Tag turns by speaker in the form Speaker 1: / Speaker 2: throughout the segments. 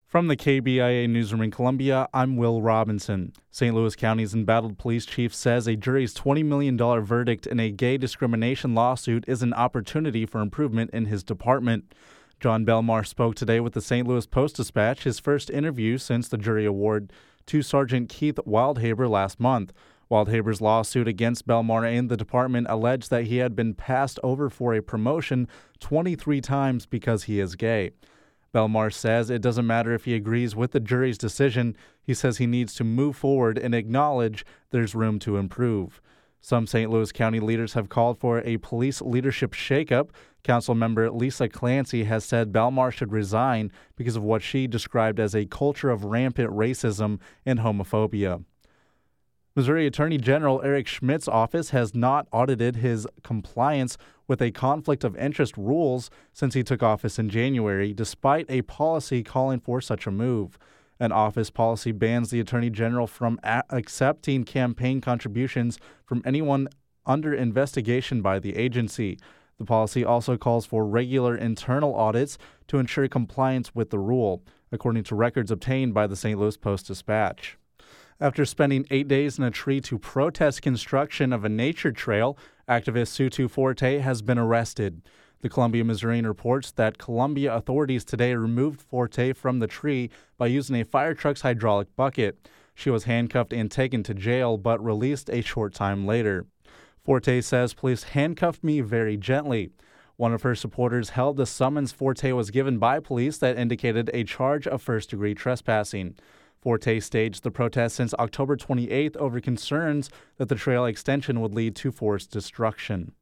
Speaker 1: From the KBIA newsroom in Columbia, I'm Will Robinson. St. Louis County's embattled police chief says a jury's $20 million verdict in a gay discrimination lawsuit is an opportunity for improvement in his department. John Belmar spoke today with the St. Louis Post-Dispatch, his first interview since the jury award to Sergeant Keith Wildhaber last month. Wildhaber's lawsuit against Belmar and the department alleged that he had been passed over for a promotion 23 times because he is gay. Belmar says it doesn't matter if he agrees with the jury's decision. He says he needs to move forward and acknowledge there's room to improve. Some St. Louis County leaders have called for a police leadership shakeup. Councilmember Lisa Clancy has said Belmar should resign because of what she described as a culture of rampant racism and homophobia. Missouri Attorney General Eric Schmidt's office has not audited his compliance with a conflict of interest rules since he took office in January, despite a policy calling for such a move. An office policy bans the Attorney General from accepting campaign contributions from anyone under investigation by the agency. The policy also calls for regular internal audits to ensure compliance with the rule, according to records obtained by the St. Louis Post-Dispatch. After spending 8 days in a tree to protest construction of a nature trail, activist Sutu Forte has been arrested. The Columbia Missourian reports that Columbia authorities today removed Forte from the tree by using a fire truck's hydraulic bucket. She was handcuffed and taken to jail, but released a short time later. Forte says police handcuffed me very gently. One of her supporters held the summons Forte was given by police that indicated a charge of first-degree trespassing. Forte staged the protest since October 28th over concerns that the trail extension would lead to forest destruction.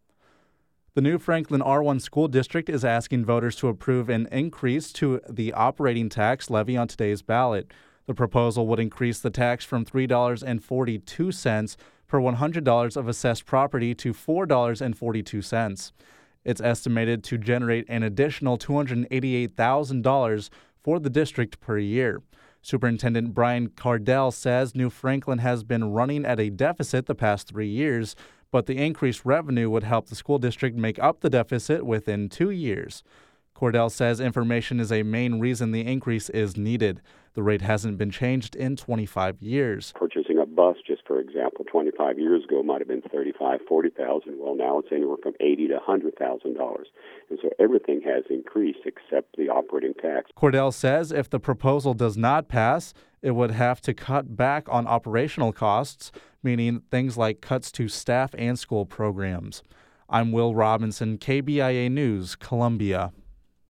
Speaker 1: The new Franklin R1 school district is asking voters to approve an increase to the operating tax levy on today's ballot. The proposal would increase the tax from $3.42 per $100 of assessed property to $4.42. It's estimated to generate an additional $288,000 for the district per year. Superintendent Brian Cardell says New Franklin has been running at a deficit the past 3 years, but the increased revenue would help the school district make up the deficit within 2 years. Cardell says information is a main reason the increase is needed. The rate hasn't been changed in 25 years.
Speaker 2: Purchasing a bus, just for example, 25 years ago might have been $35,000, $40,000. Well, now it's anywhere from $80,000 to $100,000. And so everything has increased except the operating tax.
Speaker 1: Cardell says if the proposal does not pass, it would have to cut back on operational costs, meaning things like cuts to staff and school programs. I'm Will Robinson, KBIA News, Columbia.